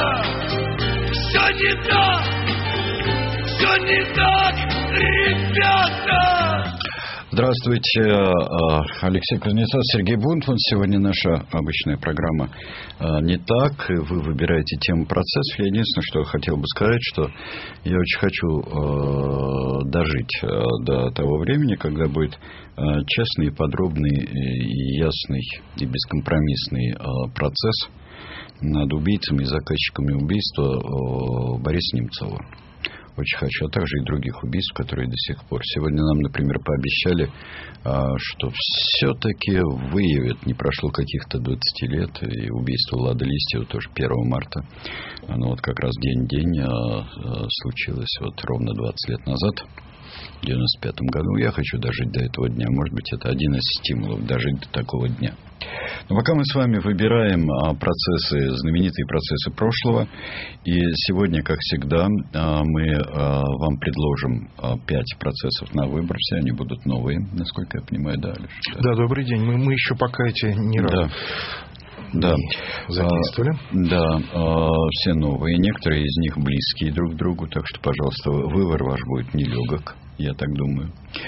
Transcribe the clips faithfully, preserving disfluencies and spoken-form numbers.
ребята, все не так, все не так, ребята. Здравствуйте, Алексей Кузнецов, Сергей Бунтман. Сегодня наша обычная программа «Не так». Вы выбираете тему процессов. Я единственное, что хотел бы сказать, что я очень хочу дожить до того времени, когда будет честный, подробный, и ясный и бескомпромиссный процесс над убийцами и заказчиками убийства Бориса Немцова. Очень хочу, а также и других убийств, которые до сих пор. Сегодня нам, например, пообещали, что все-таки выявят, не прошло каких-то двадцать лет, и убийство Лады Листьева тоже первого марта. Оно вот как раз день-день случилось вот ровно двадцать лет назад, в девяносто пятом году. Я хочу дожить до этого дня. Может быть, это один из стимулов дожить до такого дня. Но пока мы с вами выбираем процессы, знаменитые процессы прошлого, и сегодня, как всегда, мы вам предложим пять процессов на выбор. Все они будут новые, насколько я понимаю, да, Алеш? Да, добрый день. Мы, мы еще пока эти не разу. Да. Задействовали. А, да, а, все новые. Некоторые из них близкие друг к другу. Так что, пожалуйста, выбор ваш будет нелегок, я так думаю.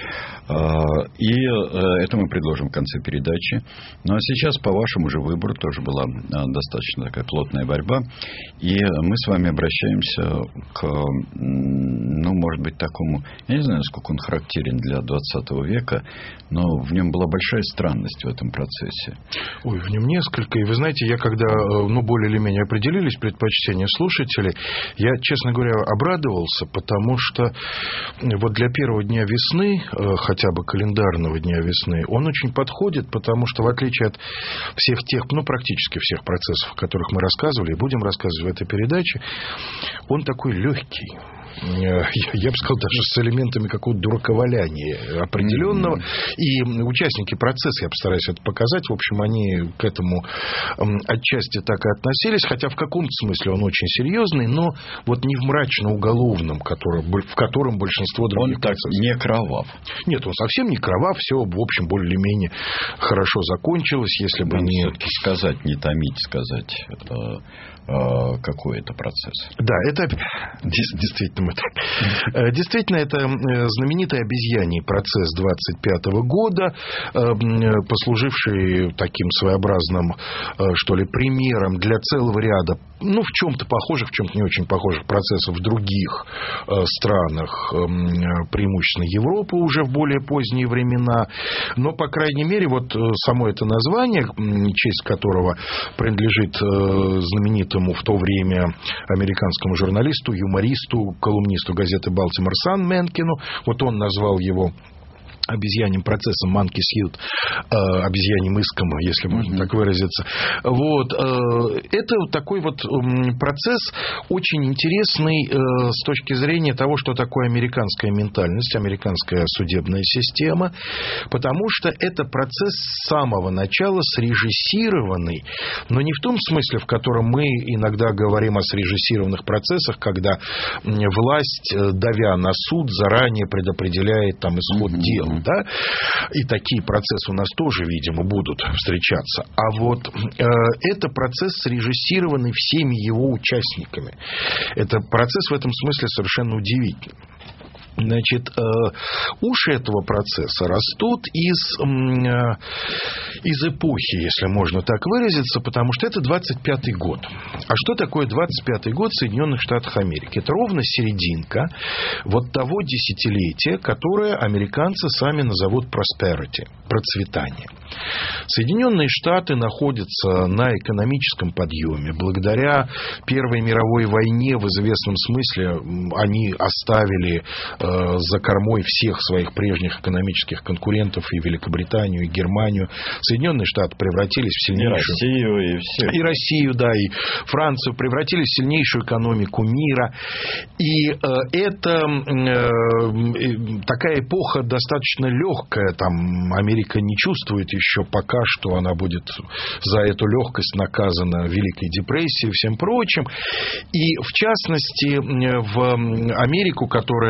А, и а, это мы предложим в конце передачи. Ну, а сейчас по вашему же выбору тоже была а, достаточно такая плотная борьба. И мы с вами обращаемся к, ну, может быть, такому... Я не знаю, насколько он характерен для двадцатого века, но в нем была большая странность в этом процессе. Ой, в нем несколько. И вы знаете, я когда, ну, более или менее определились предпочтения слушателей, я, честно говоря, обрадовался, потому что вот для первого дня весны, хотя бы календарного дня весны, он очень подходит, потому что в отличие от всех тех, ну, практически всех процессов, о которых мы рассказывали и будем рассказывать в этой передаче, он такой легкий. Я, я бы сказал, даже с элементами какого-то дураковаляния определенного. Mm-hmm. И участники процесса, я постараюсь это показать, в общем, они к этому отчасти так и относились, хотя в каком-то смысле он очень серьезный, но вот не в мрачно-уголовном, который, в котором большинство других он процессов. Он так не кровав. Нет, он совсем не кровав, все, в общем, более-менее хорошо закончилось, если бы Надо не... все-таки сказать, не томить, сказать... Это... какой это процесс. Да, это действительно, это, действительно, это знаменитый обезьяний процесс двадцать пятого года, послуживший таким своеобразным, что ли, примером для целого ряда, ну, в чем-то похожих, в чем-то не очень похожих процессов в других странах, преимущественно Европы уже в более поздние времена. Но, по крайней мере, вот само это название, честь которого принадлежит знаменитому в то время американскому журналисту, юмористу, колумнисту газеты «Балтимор Сан» Менкину. Вот он назвал его обезьяньим процессом, monkey suit, э, обезьяньим иском, если можно mm-hmm. так выразиться. Вот. Э, это такой вот э, процесс очень интересный э, с точки зрения того, что такое американская ментальность, американская судебная система, потому что это процесс с самого начала срежиссированный, но не в том смысле, в котором мы иногда говорим о срежиссированных процессах, когда власть, давя на суд, заранее предопределяет там исход mm-hmm. дела. Да? И такие процессы у нас тоже, видимо, будут встречаться. А вот э, это процесс, срежиссированный всеми его участниками. Это процесс в этом смысле совершенно удивительный. Значит, уши этого процесса растут из, из эпохи, если можно так выразиться, потому что это двадцать пятый год. А что такое двадцать пятый год в Соединенных Штатах Америки? Это ровно серединка вот того десятилетия, которое американцы сами назовут prosperity, процветание. Соединенные Штаты находятся на экономическом подъеме. Благодаря Первой мировой войне, в известном смысле, они оставили за кормой всех своих прежних экономических конкурентов, и Великобританию, и Германию. Соединенные Штаты превратились в сильнейшую... И Россию, и все. И Россию, да, и Францию превратились в сильнейшую экономику мира. И э, это э, такая эпоха достаточно легкая. Там Америка не чувствует еще пока, что она будет за эту легкость наказана Великой депрессией и всем прочим. И, в частности, в Америку, которая до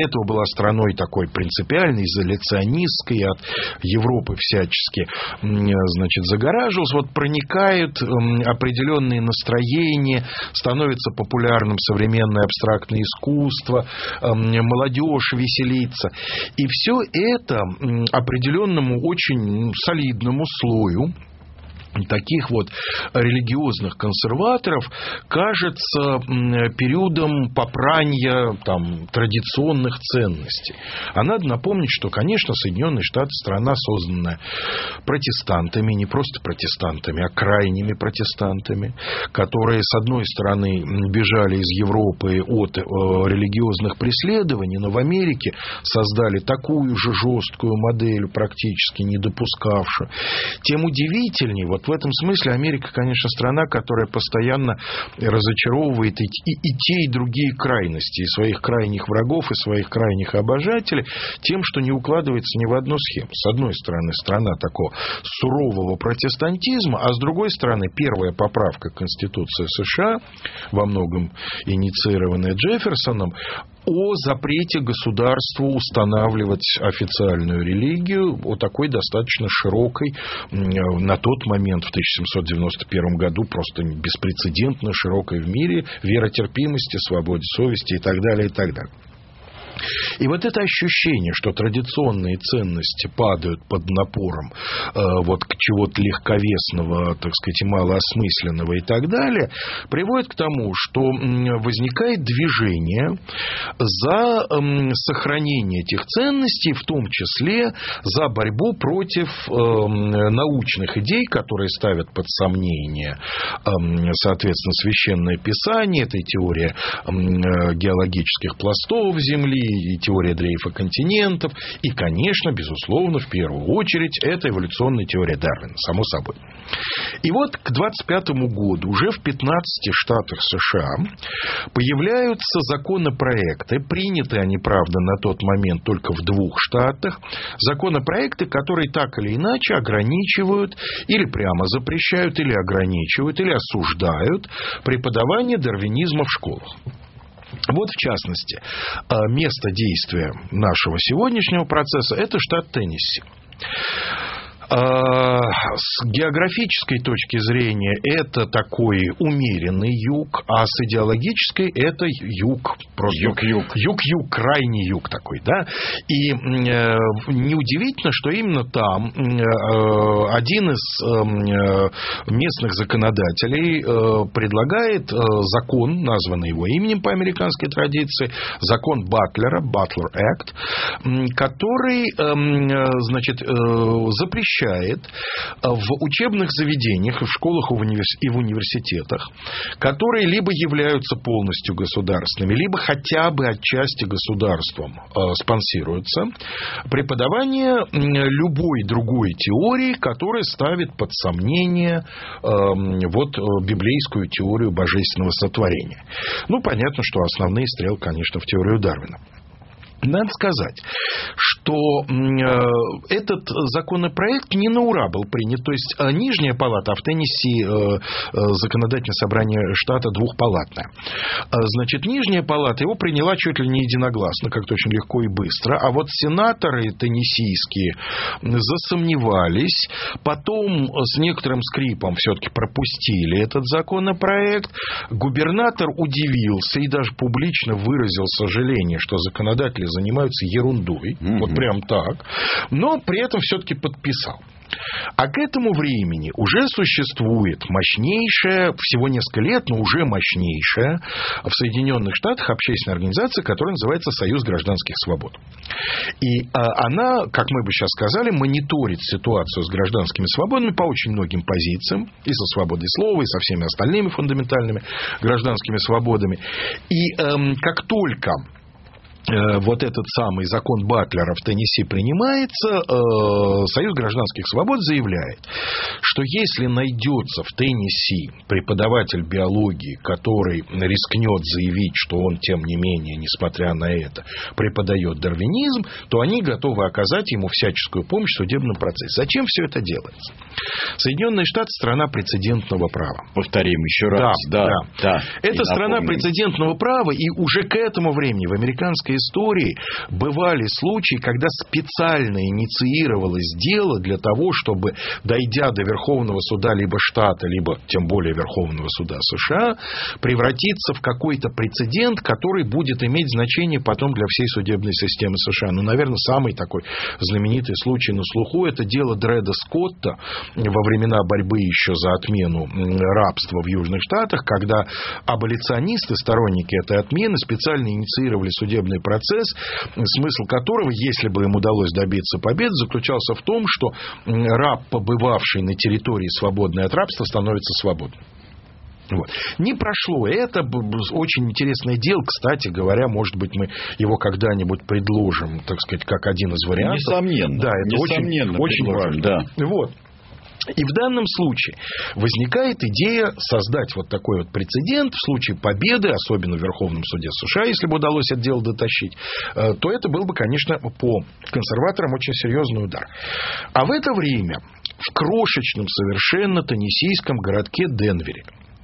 этого была страной такой принципиальной, изоляционистской, от Европы всячески, значит, загораживалась. Вот проникают определенные настроения, становится популярным современное абстрактное искусство, молодежь веселится. И все это определенному очень солидному слою таких вот религиозных консерваторов кажется периодом попрания там, традиционных ценностей. А надо напомнить, что, конечно, Соединенные Штаты страна, созданная протестантами, не просто протестантами, а крайними протестантами, которые, с одной стороны, бежали из Европы от э, религиозных преследований, но в Америке создали такую же жесткую модель, практически не допускавшую. Тем удивительнее, вот в этом смысле Америка, конечно, страна, которая постоянно разочаровывает и, и, и те, и другие крайности, и своих крайних врагов, и своих крайних обожателей, тем, что не укладывается ни в одну схему. С одной стороны, страна такого сурового протестантизма, а с другой стороны, первая поправка Конституции США, во многом инициированная Джефферсоном, о запрете государству устанавливать официальную религию, о такой достаточно широкой, на тот момент, в тысяча семьсот девяносто первом году, просто беспрецедентно широкой в мире веротерпимости, свободе совести и так далее, и так далее. И вот это ощущение, что традиционные ценности падают под напором э, вот к чего-то легковесного, так сказать, малоосмысленного и так далее, приводит к тому, что возникает движение за э, сохранение этих ценностей, в том числе за борьбу против э, научных идей, которые ставят под сомнение, э, соответственно, священное писание, это и теория э, геологических пластов Земли, и теория дрейфа континентов, и, конечно, безусловно, в первую очередь, это эволюционная теория Дарвина, само собой. И вот к двадцать пятому году уже в пятнадцати штатах США появляются законопроекты, приняты они, правда, на тот момент только в двух штатах, законопроекты, которые так или иначе ограничивают, или прямо запрещают, или ограничивают, или осуждают преподавание дарвинизма в школах. Вот, в частности, место действия нашего сегодняшнего процесса – это штат Теннесси. С географической точки зрения это такой умеренный юг, а с идеологической это юг, просто юг-юг, юг-юг, крайний юг такой, да. И э, неудивительно, что именно там э, один из э, местных законодателей э, предлагает э, закон, названный его именем по американской традиции, закон Батлера, Butler Act, который, э, значит, э, запрещает в учебных заведениях, в школах и в университетах, которые либо являются полностью государственными, либо хотя бы отчасти государством спонсируются, преподавание любой другой теории, которая ставит под сомнение вот, библейскую теорию божественного сотворения. Ну, понятно, что основные стрелы, конечно, в теорию Дарвина. Надо сказать, что этот законопроект не на ура был принят. То есть, Нижняя палата, а в Теннесси законодательное собрание штата двухпалатное. Значит, Нижняя палата его приняла чуть ли не единогласно, как-то очень легко и быстро. А вот сенаторы теннессийские засомневались. Потом с некоторым скрипом все-таки пропустили этот законопроект. Губернатор удивился и даже публично выразил сожаление, что законодатели занимаются ерундой, mm-hmm. вот прям так, но при этом все-таки подписал. А к этому времени уже существует мощнейшая, всего несколько лет, но уже мощнейшая в Соединенных Штатах общественная организация, которая называется Союз гражданских свобод. И она, как мы бы сейчас сказали, мониторит ситуацию с гражданскими свободами по очень многим позициям, и со свободой слова, и со всеми остальными фундаментальными гражданскими свободами. И эм, как только вот этот самый закон Батлера в Теннесси принимается, Союз гражданских свобод заявляет, что если найдется в Теннесси преподаватель биологии, который рискнет заявить, что он, тем не менее, несмотря на это, преподает дарвинизм, то они готовы оказать ему всяческую помощь в судебном процессе. Зачем все это делается? Соединенные Штаты – страна прецедентного права. Повторим еще раз. Да, да, да. да. Это страна прецедентного права, и уже к этому времени в американской истории бывали случаи, когда специально инициировалось дело для того, чтобы, дойдя до Верховного суда либо штата, либо тем более Верховного суда США, превратиться в какой-то прецедент, который будет иметь значение потом для всей судебной системы США. Ну, наверное, самый такой знаменитый случай на слуху — это дело Дреда Скотта во времена борьбы еще за отмену рабства в Южных Штатах, когда аболиционисты, сторонники этой отмены, специально инициировали судебный процесс, смысл которого, если бы им удалось добиться победы, заключался в том, что раб, побывавший на территории, свободной от рабства, становится свободным. Вот. Не прошло. Это очень интересное дело. Кстати говоря, может быть, мы его когда-нибудь предложим, так сказать, как один из вариантов. Несомненно. Да, это Несомненно, очень, очень важно. Да. Вот. И в данном случае возникает идея создать вот такой вот прецедент в случае победы, особенно в Верховном суде США, если бы удалось это дело дотащить, то это был бы, конечно, по консерваторам очень серьезный удар. А в это время в крошечном совершенно теннессийском городке Денвере,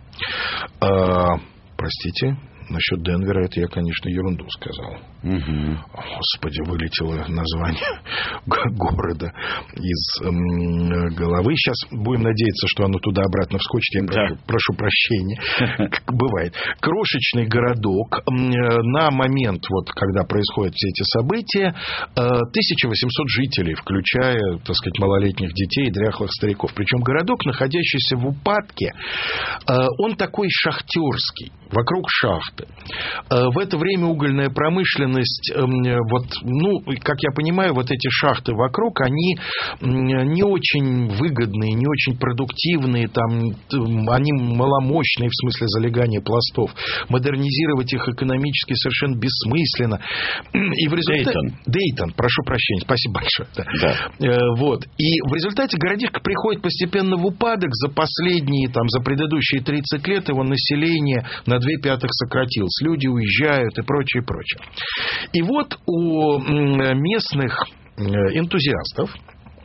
а, простите, насчет Денвера, это я, конечно, ерунду сказал. Угу. Господи, вылетело название города из э, головы. Сейчас будем надеяться, что оно туда-обратно вскочит. Я да. прошу, прошу прощения. Как бывает. Крошечный городок. На момент, вот, когда происходят все эти события, тысяча восемьсот жителей, включая, так сказать, малолетних детей и дряхлых стариков. Причем городок, находящийся в упадке, он такой шахтерский, вокруг шахты. В это время угольная промышленность, вот, ну, как я понимаю, вот эти шахты вокруг, они не очень выгодные, не очень продуктивные, там, они маломощные в смысле залегания пластов. Модернизировать их экономически совершенно бессмысленно. И в результате... Дейтон. Дейтон, прошу прощения, спасибо большое. Да. Да. Вот. И в результате городишко приходит постепенно в упадок. За последние, там, за предыдущие тридцать лет его население на две пятых сократилось. Люди уезжают и прочее, прочее. И вот у местных энтузиастов,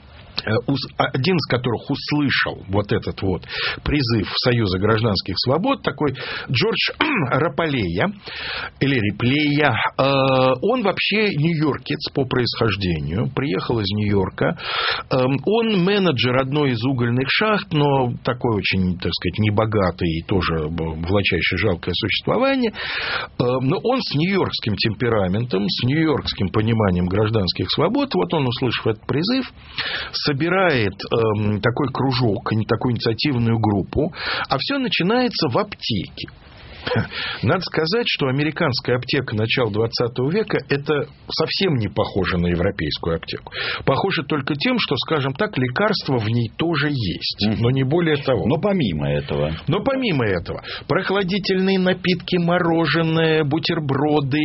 один из которых услышал вот этот вот призыв Союза гражданских свобод, такой Джордж Рапалея, или Риплея, он вообще нью-йоркец по происхождению, приехал из Нью-Йорка, он менеджер одной из угольных шахт, но такой очень, так сказать, небогатый и тоже влачащий жалкое существование, но он с нью-йоркским темпераментом, с нью-йоркским пониманием гражданских свобод, вот он, услышав этот призыв, собирает э, такой кружок, такую инициативную группу, а все начинается в аптеке. Надо сказать, что американская аптека начала двадцатого века – это совсем не похоже на европейскую аптеку. Похоже только тем, что, скажем так, лекарства в ней тоже есть, mm-hmm. но не более того. Но помимо этого. Но помимо этого. Прохладительные напитки, мороженое, бутерброды,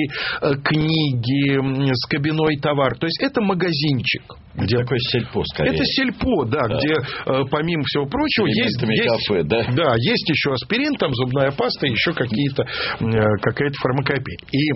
книги, скобяной товар. То есть, это магазинчик. Где... Такое сельпо, скорее. Это сельпо, да, да. где, помимо всего прочего, есть, есть, кафе, да? Да, есть еще аспирин, там зубная паста, еще какие-то, какая-то фармакопея. И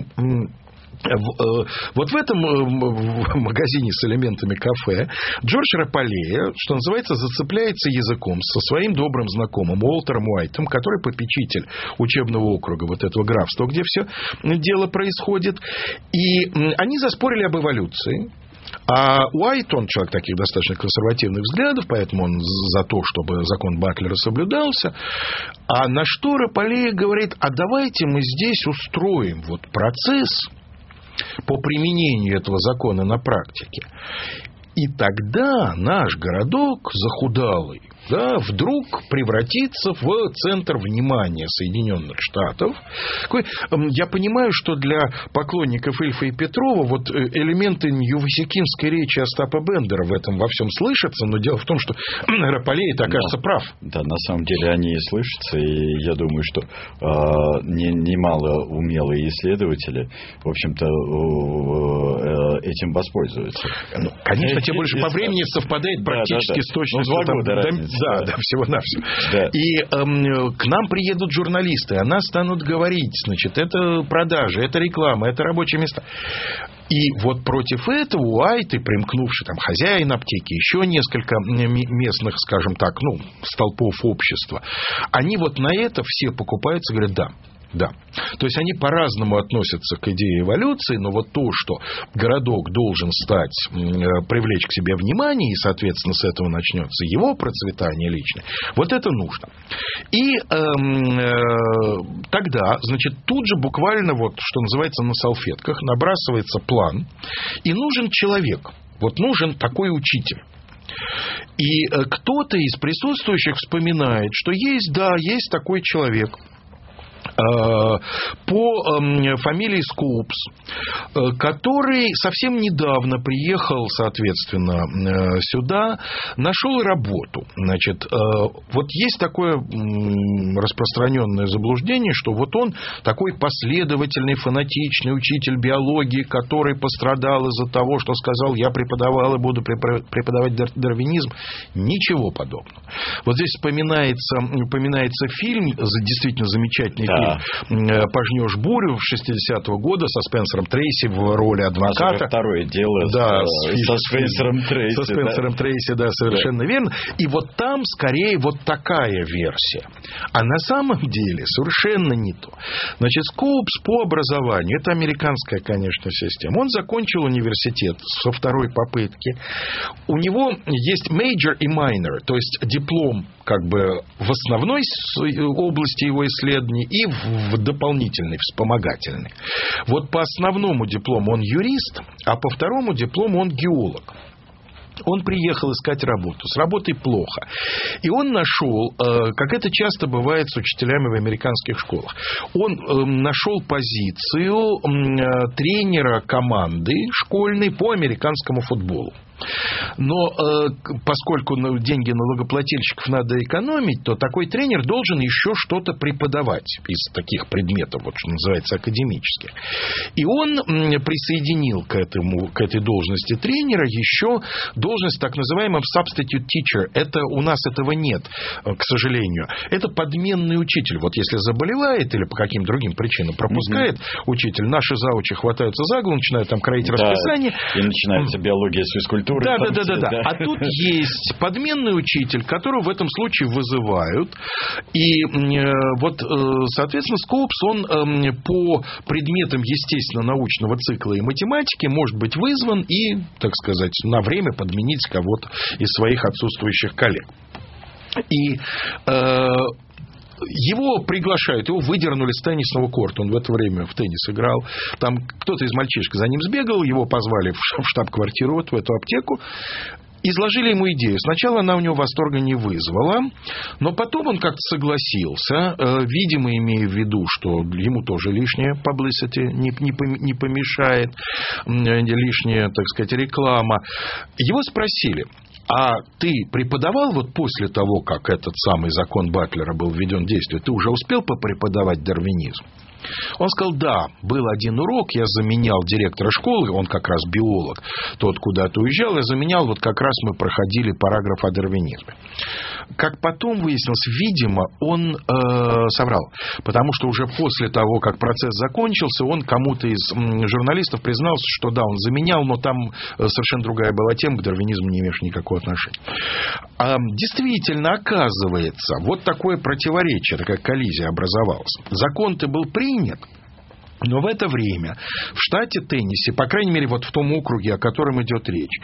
вот в этом магазине с элементами кафе Джордж Рапалея, что называется, зацепляется языком со своим добрым знакомым Уолтером Уайтом, который попечитель учебного округа вот этого графства, где все дело происходит. И они заспорили об эволюции. А Уайт, он человек таких достаточно консервативных взглядов, поэтому он за то, чтобы закон Батлера соблюдался. А на что Рапалея говорит: а давайте мы здесь устроим вот процесс по применению этого закона на практике. И тогда наш городок захудалый, да, вдруг превратится в центр внимания Соединенных Штатов. Я понимаю, что для поклонников Ильфа и Петрова вот элементы ньювасикинской речи Остапа Бендера в этом во всем слышатся, но дело в том, что Рапалея-то окажется да. прав. Да, на самом деле они и слышатся, и я думаю, что э, немало умелые исследователи, в общем-то, э, этим воспользуются. Ну, конечно, тем больше по времени совпадает практически да, да, да. с точностью. Ну, два года разница. Да, да, всего-навсего. Да. И эм, к нам приедут журналисты, а нас станут говорить, значит, это продажи, это реклама, это рабочие места. И вот против этого Уайт и примкнувший там хозяин аптеки, еще несколько местных, скажем так, ну, столпов общества, они вот на это все покупаются, говорят, да. Да. То есть они по-разному относятся к идее эволюции, но вот то, что городок должен стать, привлечь к себе внимание, и, соответственно, с этого начнется его процветание личное, вот это нужно. И э, тогда, значит, тут же буквально, вот, что называется, на салфетках набрасывается план, и нужен человек, вот нужен такой учитель. И кто-то из присутствующих вспоминает, что есть, да, есть такой человек по фамилии Скоупс, который совсем недавно приехал, соответственно, сюда, нашел работу. Значит, вот есть такое распространенное заблуждение, что вот он такой последовательный, фанатичный учитель биологии, который пострадал из-за того, что сказал: я преподавал и буду преподавать дарвинизм. Ничего подобного. Вот здесь вспоминается, упоминается фильм, действительно замечательный да. фильм «Пожнешь бурю» шестидесятого года со Спенсером Трейси в роли адвоката. Второе дело да, с, со Спенсером Трейси. Со Спенсером да. Трейси, да, совершенно да. верно. И вот там скорее вот такая версия. А на самом деле совершенно не то. Значит, Скоупс по образованию, это американская, конечно, система. Он закончил университет со второй попытки. У него есть major и minor, то есть диплом как бы в основной области его исследований и в дополнительной, вспомогательной. Вот по основному диплому он юрист, а по второму диплому он геолог. Он приехал искать работу. С работой плохо. И он нашел, как это часто бывает с учителями в американских школах, он нашел позицию тренера команды школьной по американскому футболу. Но э, поскольку деньги налогоплательщиков надо экономить, то такой тренер должен еще что-то преподавать из таких предметов, вот что называется, академических. И он присоединил к, этому, к этой должности тренера еще должность так называемого substitute teacher. Это, у нас этого нет, к сожалению. Это подменный учитель. Вот если заболевает или по каким-то другим причинам пропускает mm-hmm. учитель, наши заучи хватаются за голову, начинают там кроить да. расписание. И начинается биология с физкультуры. Да, да, да, да, да, да. А тут есть подменный учитель, которого в этом случае вызывают. И э, вот, э, соответственно, Скоупс, он э, по предметам естественно-научного цикла и математики может быть вызван и, так сказать, на время подменить кого-то из своих отсутствующих коллег. И э, его приглашают, его выдернули с теннисного корта, он в это время в теннис играл, там кто-то из мальчишек за ним сбегал, его позвали в штаб-квартиру, вот в эту аптеку, изложили ему идею. Сначала она у него восторга не вызвала, но потом он как-то согласился, видимо, имея в виду, что ему тоже лишняя publicity не помешает, лишняя, так сказать, реклама. Его спросили: а ты преподавал вот после того, как этот самый закон Батлера был введен в действие, ты уже успел попреподавать дарвинизм? Он сказал: да, был один урок, я заменял директора школы, он как раз биолог, тот куда-то уезжал, я заменял, вот как раз мы проходили параграф о дарвинизме. Как потом выяснилось, видимо, он э, соврал, потому что уже после того, как процесс закончился, он кому-то из журналистов признался, что да, он заменял, но там совершенно другая была тема, к дарвинизму не имеющая никакого отношения. А, действительно, оказывается, вот такое противоречие, такая коллизия образовалась. Закон-то был принят, но в это время в штате Теннесси, по крайней мере, вот в том округе, о котором идет речь,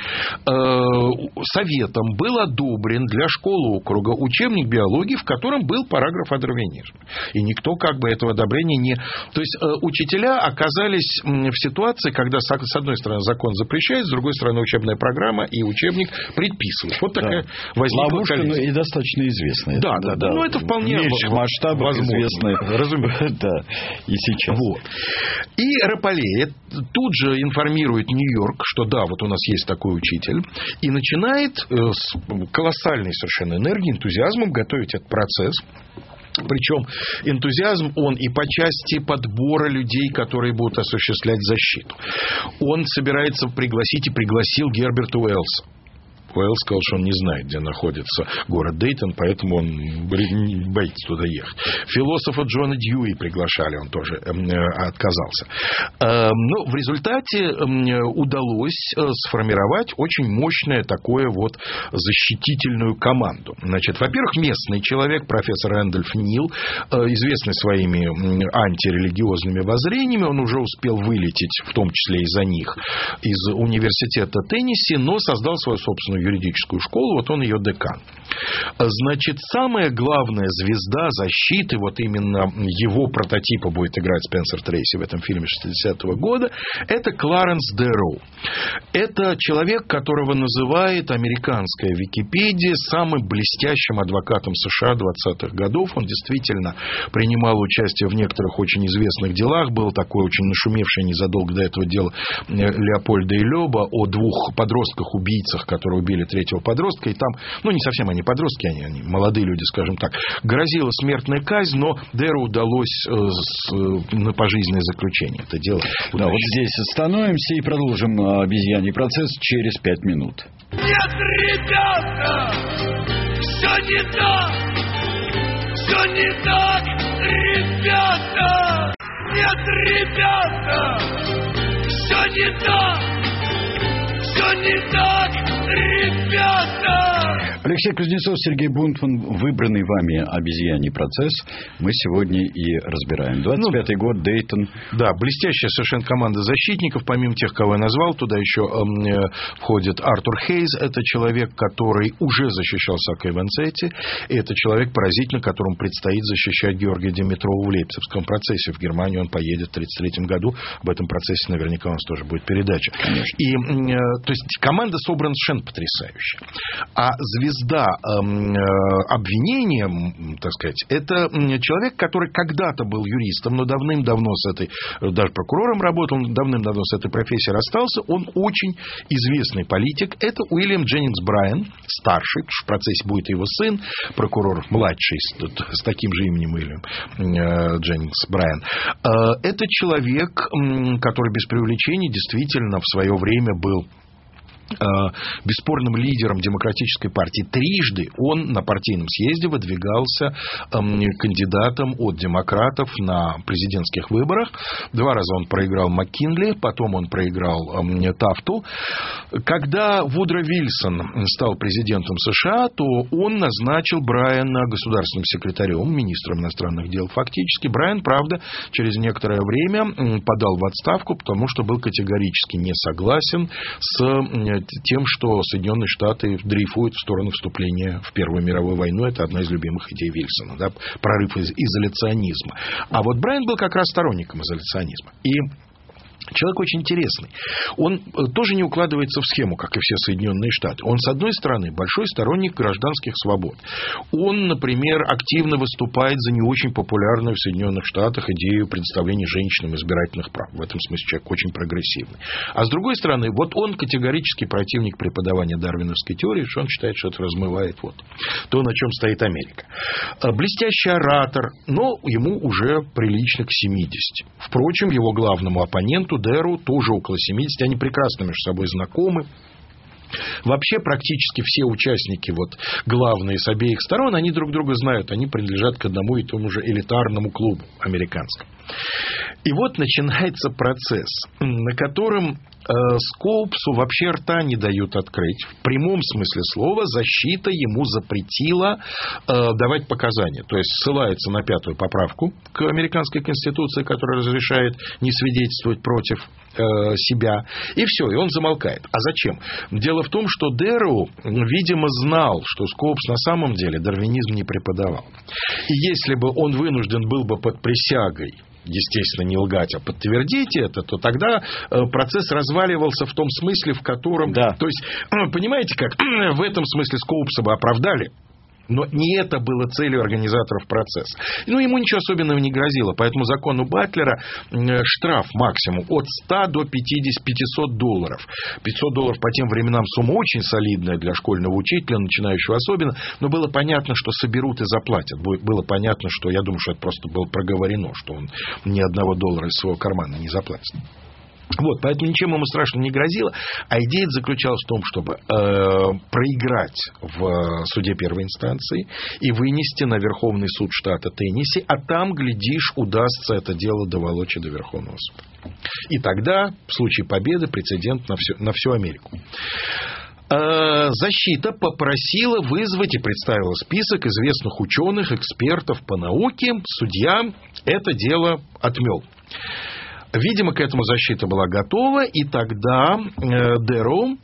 советом был одобрен для школы округа учебник биологии, в котором был параграф о дарвинизме. И никто как бы этого одобрения не... То есть учителя оказались в ситуации, когда с одной стороны закон запрещает, с другой стороны учебная программа и учебник предписывают. Вот такая да. возникла ловушка, ну, и достаточно известная. Да, да, да. Но это вполне... В меньших масштабах известная. Разумеется. Да. И сейчас. Вот. И Рапале тут же информирует Нью-Йорк, что да, вот у нас есть такой учитель, и начинает с колоссальной совершенно энергией, энтузиазмом готовить этот процесс. Причем энтузиазм он и по части подбора людей, которые будут осуществлять защиту. Он собирается пригласить и пригласил Герберта Уэллса. Уэллс сказал, что он не знает, где находится город Дейтон, поэтому он боится туда ехать. Философа Джона Дьюи приглашали, он тоже отказался. Но в результате удалось сформировать очень мощное такое вот защитительную команду. Значит, во-первых, местный человек, профессор Рэндольф Нил, известный своими антирелигиозными воззрениями, он уже успел вылететь, в том числе из-за них, из университета Теннесси, но создал свою собственную юридическую школу, вот он ее декан. Значит, самая главная звезда защиты, вот именно его прототипа будет играть Спенсер Трейси в этом фильме шестидесятого года, это Кларенс Дэроу. Это человек, которого называет американская Википедия самым блестящим адвокатом США двадцатых годов. Он действительно принимал участие в некоторых очень известных делах. Было такое очень нашумевшее незадолго до этого дело Леопольда и Лёба о двух подростках-убийцах, которые убили третьего подростка. И там, ну, не совсем они подростки, они, они молодые люди, скажем так, грозила смертная казнь, но Дэроу удалось э, с, э, на пожизненное заключение это дело. Да, вот здесь остановимся и продолжим обезьяний процесс через пять минут. Нет, ребята, все не так, все не так, ребята. Нет, ребята, все не так, все не так, ребята. Алексей Кузнецов, Сергей Бунтман, выбранный вами обезьяний процесс, мы сегодня и разбираем. двадцать пятый год, Дейтон. Да, блестящая совершенно команда защитников, помимо тех, кого я назвал, туда еще э, входит Артур Хейз, это человек, который уже защищал Сака Иванцетти, и это человек, поразительно, которому предстоит защищать Георгия Димитрова в Лейпцигском процессе. В Германию он поедет в тридцать третьем году, об этом процессе наверняка у нас тоже будет передача. Конечно. И, э, то есть, команда собрана совершенно потрясающая. А звезда Звезда э, обвинения, так сказать, это человек, который когда-то был юристом, но давным-давно с этой, даже прокурором работал, давным-давно с этой профессией расстался. Он очень известный политик. Это Уильям Дженнингс Брайан, старший, потому что в процессе будет его сын, прокурор младший, с таким же именем Уильям э, Дженнингс Брайан. Э, это человек, который без преувеличений действительно в свое время был бесспорным лидером демократической партии. Трижды он на партийном съезде выдвигался кандидатом от демократов на президентских выборах. Два раза он проиграл Маккинли, потом он проиграл Тафту. Когда Вудро Вильсон стал президентом США, то он назначил Брайана государственным секретарем, министром иностранных дел фактически. Брайан, правда, через некоторое время подал в отставку, потому что был категорически не согласен с тем, что Соединенные Штаты дрейфуют в сторону вступления в Первую мировую войну. Это одна из любимых идей Вильсона. Да? Прорыв из изоляционизма. А вот Брайан был как раз сторонником изоляционизма. И человек очень интересный. Он тоже не укладывается в схему, как и все Соединенные Штаты. Он, с одной стороны, большой сторонник гражданских свобод. Он, например, активно выступает за не очень популярную в Соединенных Штатах идею предоставления женщинам избирательных прав. В этом смысле человек очень прогрессивный. А с другой стороны, вот он категорический противник преподавания дарвиновской теории, что он считает, что это размывает вот то, на чем стоит Америка. Блестящий оратор, но ему уже прилично к семидесяти. Впрочем, его главному оппоненту Дэроу тоже около семидесяти, они прекрасно между собой знакомы. Вообще практически все участники, вот, главные с обеих сторон, они друг друга знают, они принадлежат к одному и тому же элитарному клубу американскому. И вот начинается процесс, на котором Скоупсу вообще рта не дают открыть. В прямом смысле слова защита ему запретила э, давать показания. То есть ссылается на пятую поправку к американской конституции, которая разрешает не свидетельствовать против э, себя. И все, и он замолкает. А зачем? Дело в том, что Дэроу, видимо, знал, что Скоупс на самом деле дарвинизм не преподавал. И если бы он вынужден был бы под присягой, естественно, не лгать, а подтвердить это, то тогда процесс разваливался в том смысле, в котором... Да. То есть, понимаете как, в этом смысле Скоупса бы оправдали. Но не это было целью организаторов процесса. Ну, ему ничего особенного не грозило. Поэтому закону Батлера штраф максимум от ста до пятисот долларов. пятьсот долларов по тем временам сумма очень солидная для школьного учителя, начинающего особенно. Но было понятно, что соберут и заплатят. Было понятно, что, я думаю, что это просто было проговорено, что он ни одного доллара из своего кармана не заплатит. Вот, поэтому ничем ему страшно не грозило. А идея заключалась в том, чтобы э, проиграть в суде первой инстанции и вынести на Верховный суд штата Теннесси, а там, глядишь, удастся это дело доволочь до Верховного суда. И тогда, в случае победы, прецедент на всю, на всю Америку. Защита попросила вызвать и представила список известных ученых, экспертов по науке. Судья это дело отмел. Видимо, к этому защита была готова, и тогда Дэроу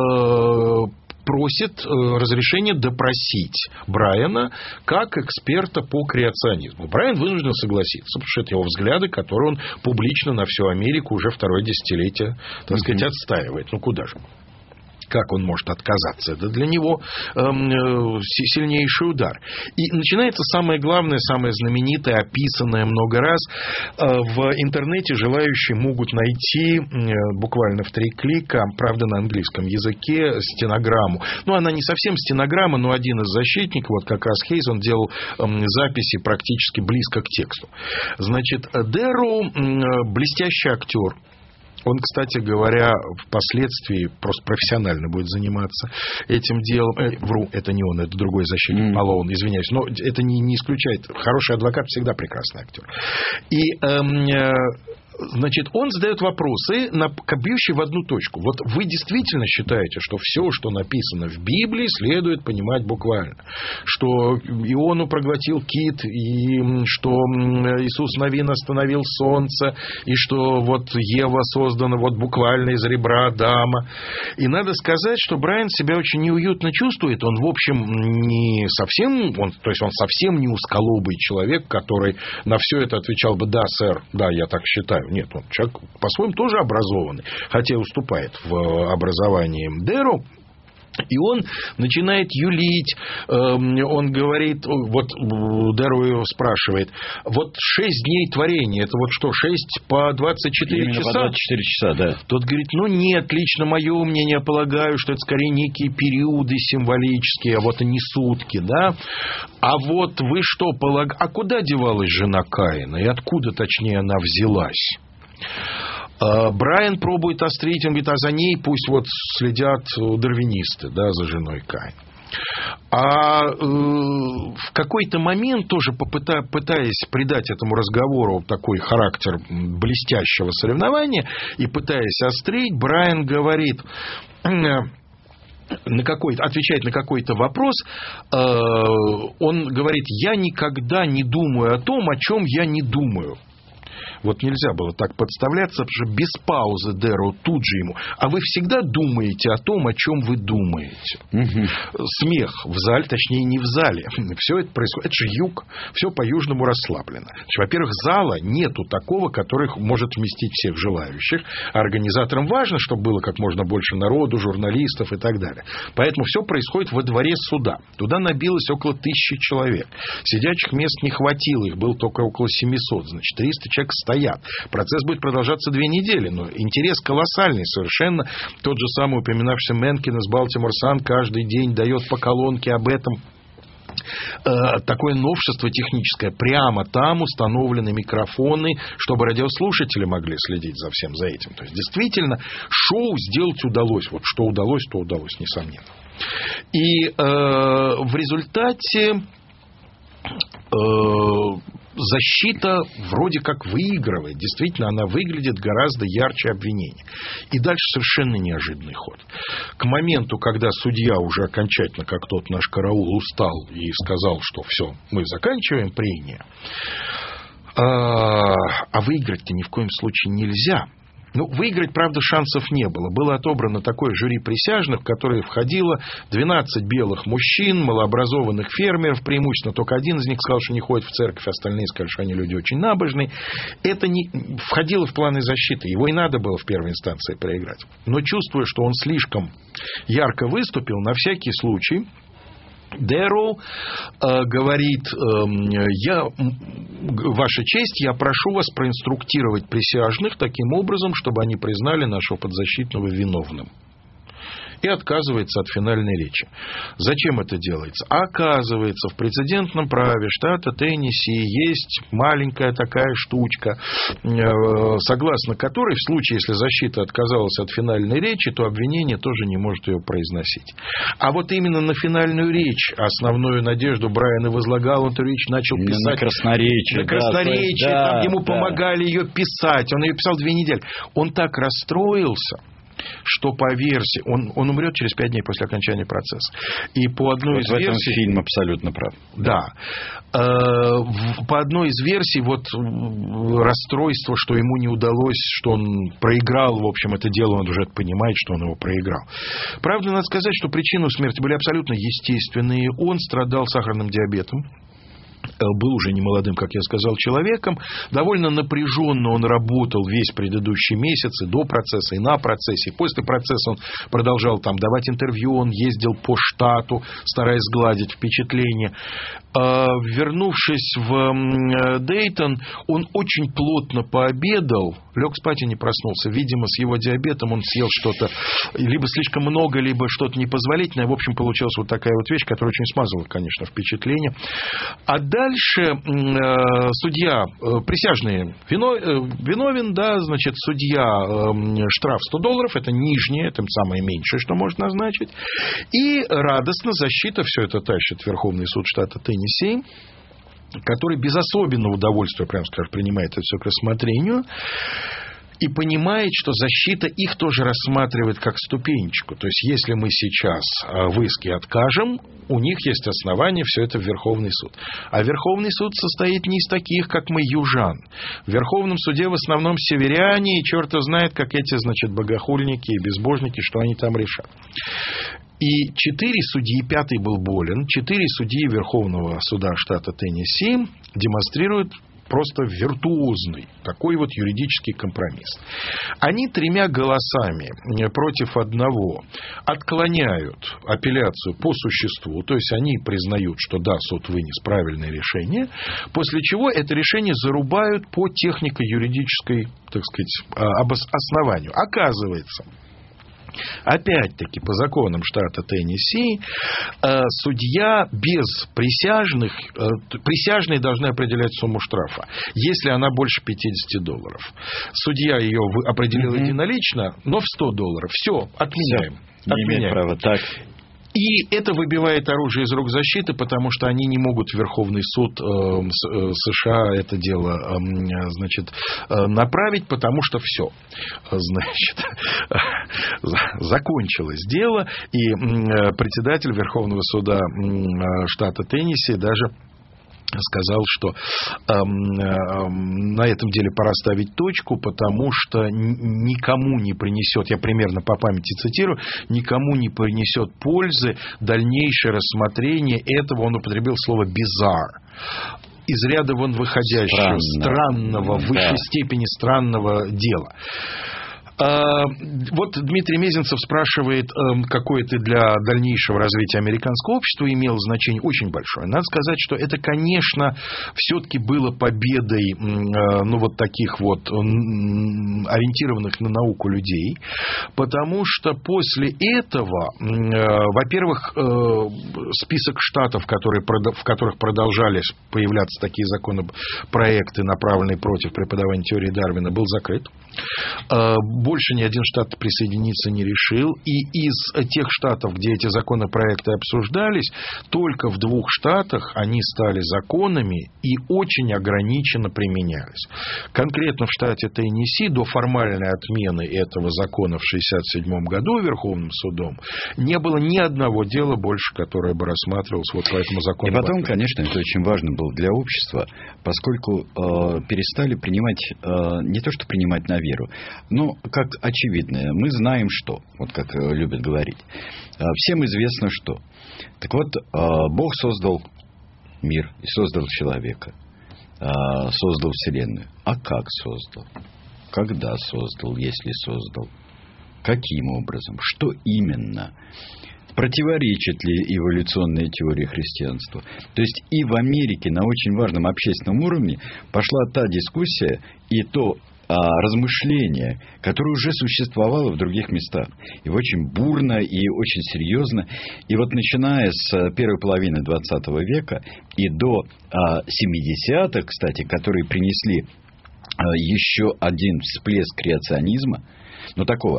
просит разрешения допросить Брайана как эксперта по креационизму. Брайан вынужден согласиться, потому что это его взгляды, которые он публично на всю Америку уже второе десятилетие, так сказать, отстаивает. Ну, куда же? Как он может отказаться? Это для него э, сильнейший удар. И начинается самое главное, самое знаменитое, описанное много раз. Э, в интернете желающие могут найти э, буквально в три клика, правда, на английском языке, стенограмму. Ну, она не совсем стенограмма, но один из защитников, вот как раз Хейс, он делал э, записи практически близко к тексту. Значит, Дэроу э, блестящий актер. Он, кстати говоря, впоследствии просто профессионально будет заниматься этим делом. Э, вру, это не он, это другой защитник, mm. Малоун, извиняюсь. Но это не, не исключает. Хороший адвокат всегда прекрасный актер. И... Эм, э, Значит, он задает вопросы, бьющие в одну точку. Вот вы действительно считаете, что все, что написано в Библии, следует понимать буквально? Что Иону проглотил кит, и что Иисус Навин остановил солнце, и что вот Ева создана вот буквально из ребра Адама. И надо сказать, что Брайан себя очень неуютно чувствует. Он, в общем, не совсем, он, то есть он совсем не узколобый человек, который на все это отвечал бы: да, сэр, да, я так считаю. Нет, он человек по-своему тоже образованный, хотя и уступает в образовании Дэроу. И он начинает юлить, он говорит, вот Дэроу его спрашивает, вот шесть дней творения, это вот что, шесть по двадцать четыре Именно часа? по двадцать четыре часа, да. Тот говорит, ну нет, лично мое мнение, полагаю, что это скорее некие периоды символические, а вот они сутки, да. А вот вы что полагаете, а куда девалась жена Каина, и откуда, точнее, она взялась? Брайан пробует острить, он говорит, а за ней пусть вот следят дарвинисты, да, за женой Каина. А э, в какой-то момент, тоже попыта, пытаясь придать этому разговору такой характер блестящего соревнования и пытаясь острить, Брайан говорит... На какой, отвечает на какой-то вопрос, э, он говорит, я никогда не думаю о том, о чем я не думаю. Вот нельзя было так подставляться, потому что без паузы Дэроу тут же ему. А вы всегда думаете о том, о чем вы думаете. Угу. Смех в зале, точнее, не в зале. Все это происходит. Это же юг. Все по-южному расслаблено. Значит, во-первых, зала нету такого, который может вместить всех желающих. А организаторам важно, чтобы было как можно больше народу, журналистов и так далее. Поэтому все происходит во дворе суда. Туда набилось около тысячи человек. Сидячих мест не хватило. Их было только около семисот. Значит, триста человек стоят. Процесс будет продолжаться две недели, но интерес колоссальный совершенно. Тот же самый упоминавшийся Менкин из Балтимор Сан каждый день дает по колонке об этом. Такое новшество техническое. Прямо там установлены микрофоны, чтобы радиослушатели могли следить за всем за этим. То есть, действительно, шоу сделать удалось. Вот что удалось, то удалось, несомненно. И э, в результате... Э, защита вроде как выигрывает. Действительно, она выглядит гораздо ярче обвинения. И дальше совершенно неожиданный ход. К моменту, когда судья уже окончательно, как тот наш караул, устал и сказал, что все, мы заканчиваем прения, а выиграть-то ни в коем случае нельзя. Ну, выиграть, правда, шансов не было. Было отобрано такое жюри присяжных, в которое входило двенадцать белых мужчин, малообразованных фермеров, преимущественно только один из них сказал, что не ходит в церковь, остальные сказали, что они люди очень набожные. Это не входило в планы защиты. Его и надо было в первой инстанции проиграть. Но чувствуя, что он слишком ярко выступил, на всякий случай... Дэроу э, говорит, э, я, Ваша честь, я прошу вас проинструктировать присяжных таким образом, чтобы они признали нашего подзащитного виновным. и отказывается от финальной речи. Зачем это делается? Оказывается, в прецедентном праве штата Теннесси есть маленькая такая штучка, согласно которой в случае, если защита отказалась от финальной речи, то обвинение тоже не может ее произносить. А вот именно на финальную речь основную надежду Брайан и возлагал, он эту речь начал писать. На красноречие. На красноречие, да, там ему да. помогали ее писать, он ее писал две недели. Он так расстроился, что по версии... Он, он умрет через пять дней после окончания процесса. И по одной вот из в этом версий... фильм абсолютно прав. Да. По одной из версий, вот расстройство, что ему не удалось, что он проиграл, в общем, это дело, он уже понимает, что он его проиграл. Правда, надо сказать, что причины смерти были абсолютно естественные. Он страдал сахарным диабетом. Был уже немолодым, как я сказал, человеком. Довольно напряженно он работал весь предыдущий месяц, и до процесса, и на процессе. И после процесса он продолжал там давать интервью, он ездил по штату, стараясь сгладить впечатление. Вернувшись в Дейтон, он очень плотно пообедал, лег спать и не проснулся. Видимо, с его диабетом он съел что-то либо слишком много, либо что-то непозволительное. В общем, получилась вот такая вот вещь, которая очень смазала, конечно, впечатление. А дальше э, судья, э, присяжный вино, э, виновен, да, значит, судья э, штраф сто долларов, это нижнее, это самое меньшее, что может назначить. И радостно защита все это тащит в Верховный суд штата Теннесси, который без особенного удовольствия, прямо скажем, принимает это все к рассмотрению. И понимает, что защита их тоже рассматривает как ступенечку. То есть, если мы сейчас в иске откажем, у них есть основания все это в Верховный суд. А Верховный суд состоит не из таких, как мы, южан. В Верховном суде в основном северяне, и черт знает, как эти, значит, богохульники и безбожники, что они там решат. И четыре судьи, пятый был болен, четыре судьи Верховного суда штата Теннесси демонстрируют просто виртуозный такой вот юридический компромисс. Они тремя голосами против одного отклоняют апелляцию по существу, то есть они признают, что да, суд вынес правильное решение, после чего это решение зарубают по технико-юридической, так сказать, основанию. Оказывается, опять-таки, по законам штата Теннесси, судья без присяжных, присяжные должны определять сумму штрафа, если она больше пятьдесят долларов. Судья ее определил mm-hmm. единолично, но в сто долларов. Все, отменяем. Все, не имеет права. Так. И это выбивает оружие из рук защиты, потому что они не могут в Верховный суд э, США это дело э, значит, э, направить, потому что все, значит, закончилось дело, и э, председатель Верховного суда э, штата Теннесси даже сказал, что э, э, на этом деле пора ставить точку, потому что никому не принесет, я примерно по памяти цитирую, никому не принесет пользы дальнейшее рассмотрение этого, он употребил слово bizarre, из ряда вон выходящего, Странно. странного, в высшей да. степени странного дела. Вот Дмитрий Мезенцев спрашивает, какое это для дальнейшего развития американского общества имело значение очень большое. Надо сказать, что это, конечно, все-таки было победой, ну, вот таких вот ориентированных на науку людей, потому что после этого, во-первых, список штатов, которые, в которых продолжались появляться такие законопроекты, направленные против преподавания теории Дарвина, был закрыт. Больше ни один штат присоединиться не решил. И из тех штатов, где эти законопроекты обсуждались, только в двух штатах они стали законами и очень ограниченно применялись. Конкретно в штате Теннесси до формальной отмены этого закона в шестьдесят седьмом году Верховным судом не было ни одного дела больше, которое бы рассматривалось вот по этому закону. И потом, конечно, это очень важно было для общества, поскольку э, перестали принимать, э, не то что принимать на веру, но как очевидное. Мы знаем, что, вот как любят говорить. Всем известно, что. Так вот, Бог создал мир и создал человека. Создал Вселенную. А как создал? Когда создал, если создал? Каким образом? Что именно? Противоречит ли эволюционная теория христианству? То есть и в Америке на очень важном общественном уровне пошла та дискуссия и то размышление, которое уже существовало в других местах. И очень бурно, и очень серьезно. И вот начиная с первой половины двадцатого века и до семидесятых, кстати, которые принесли еще один всплеск креационизма, но такого.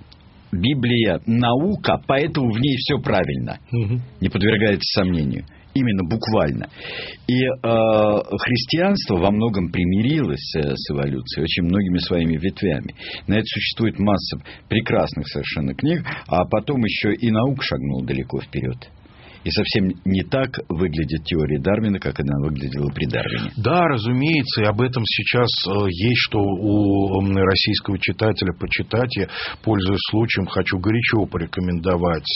Библия – наука, поэтому в ней все правильно, угу. не подвергается сомнению. Именно буквально. И э, христианство во многом примирилось э, с эволюцией, очень многими своими ветвями. На это существует масса прекрасных совершенно книг, а потом еще и наука шагнула далеко вперед. И совсем не так выглядит теория Дарвина, как она выглядела при Дарвине. Да, разумеется, и об этом сейчас есть что у российского читателя почитать. Я, пользуясь случаем, хочу горячо порекомендовать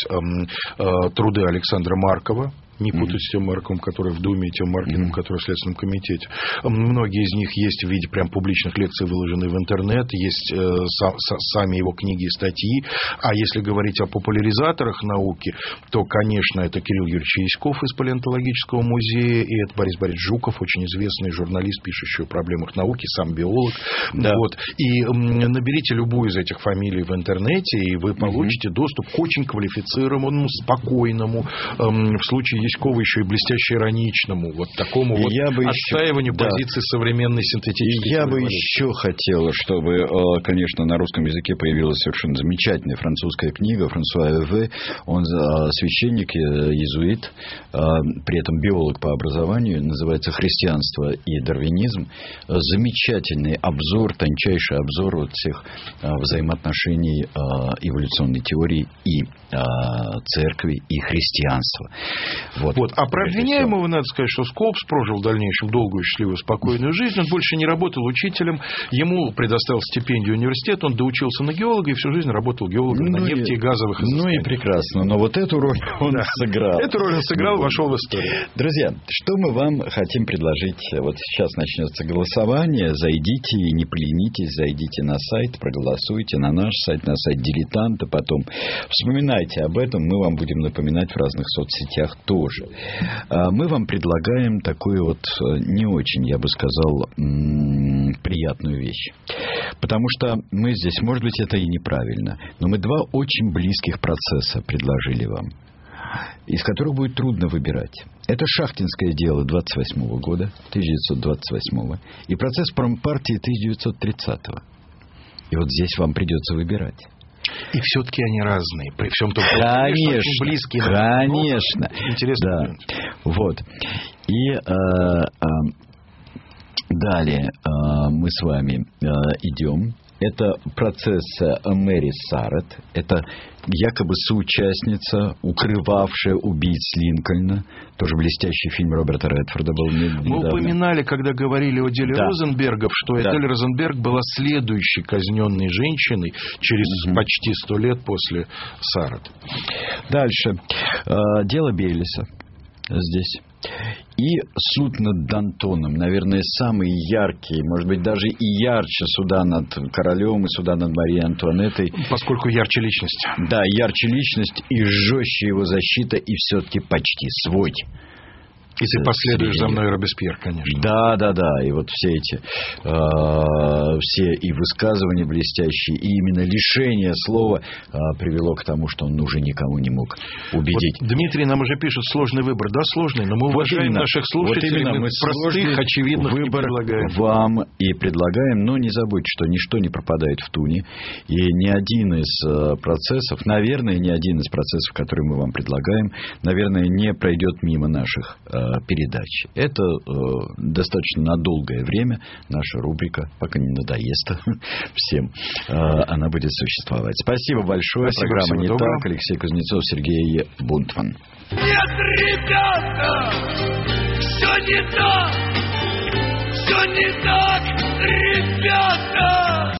труды Александра Маркова. Не путать mm-hmm. с тем Марковым, который в Думе, и тем Марковым, mm-hmm. который в Следственном комитете. Многие из них есть в виде прям публичных лекций, выложенных в интернет. Есть э, са- са- сами его книги и статьи. А если говорить о популяризаторах науки, то, конечно, это Кирилл Юрьевич Яськов из Палеонтологического музея, и это Борис Борисович Жуков, очень известный журналист, пишущий о проблемах науки, сам биолог. Да. Вот. И м- наберите любую из этих фамилий в интернете, и вы получите mm-hmm. доступ к очень квалифицированному, спокойному, эм, в случае Яськова еще и блестяще ироничному, вот такому вот отстаиванию еще, позиции да. современной синтетической Я бы еще хотел, чтобы, конечно, на русском языке появилась совершенно замечательная французская книга Франсуа Эве. Он священник, иезуит, при этом биолог по образованию, называется «Христианство и дарвинизм». Замечательный обзор, тончайший обзор вот всех взаимоотношений эволюционной теории и церкви, и христианства. Вот. Вот. А про обвиняемого надо сказать, что Скопс прожил в дальнейшем долгую, счастливую, спокойную жизнь. Он больше не работал учителем. Ему предоставил стипендию университета. Он доучился на геолога и всю жизнь работал геологом ну на нефти и, и газовых изысканиях. Ну и прекрасно. Но вот эту роль он да. сыграл. Эту роль он сыграл, ну, вошел в историю. Друзья, что мы вам хотим предложить? Вот сейчас начнется голосование. Зайдите и не поленитесь. Зайдите на сайт, проголосуйте на наш сайт, на сайт «Дилетанта». Потом вспоминайте об этом. Мы вам будем напоминать в разных соцсетях тоже. Мы вам предлагаем такую вот не очень, я бы сказал, приятную вещь. Потому что мы здесь, может быть, это и неправильно, но мы два очень близких процесса предложили вам, из которых будет трудно выбирать. Это шахтинское дело двадцать восьмого года, тысяча девятьсот двадцать восьмого, и процесс промпартии тысяча девятьсот тридцатого. И вот здесь вам придется выбирать. И все-таки они разные. При всем том, конечно, очень близкие. Конечно. Интересно. Да. Вот. И э, э, далее э, мы с вами э, идем. Это процесс Мэри Сарет. Это якобы соучастница, укрывавшая убийц Линкольна. Тоже блестящий фильм Роберта Редфорда был недавно. Мы упоминали, когда говорили о деле да. Розенбергов, что да. Этель Розенберг была следующей казненной женщиной через угу. почти сто лет после Сарет. Дальше. Дело Бейлиса здесь. И суд над Д'Антоном, наверное, самые яркие, может быть, даже и ярче суда над королем и суда над Марией Антуанеттой. Поскольку ярче личность. Да, ярче личность и жестче его защита, и все-таки почти свой. И ты последуешь за мной, Робеспьер, конечно. Да, да, да. И вот все эти э, все и высказывания блестящие, и именно лишение слова э, привело к тому, что он уже никому не мог убедить. Вот Дмитрий нам уже пишет сложный выбор. Да, сложный, но мы вот уважаем именно, наших слушателей. Вот именно мы простых, очевидных выбор вам и предлагаем. Но не забудьте, что ничто не пропадает в туне. И ни один из э, процессов, наверное, ни один из процессов, которые мы вам предлагаем, наверное, не пройдет мимо наших э, передач. Это э, достаточно на долгое время наша рубрика, пока не надоест всем, э, она будет существовать. Спасибо большое. Спасибо, программа «Не доброго. так». Алексей Кузнецов, Сергей Бунтман. Нет, ребята, все не так, все не так, ребята.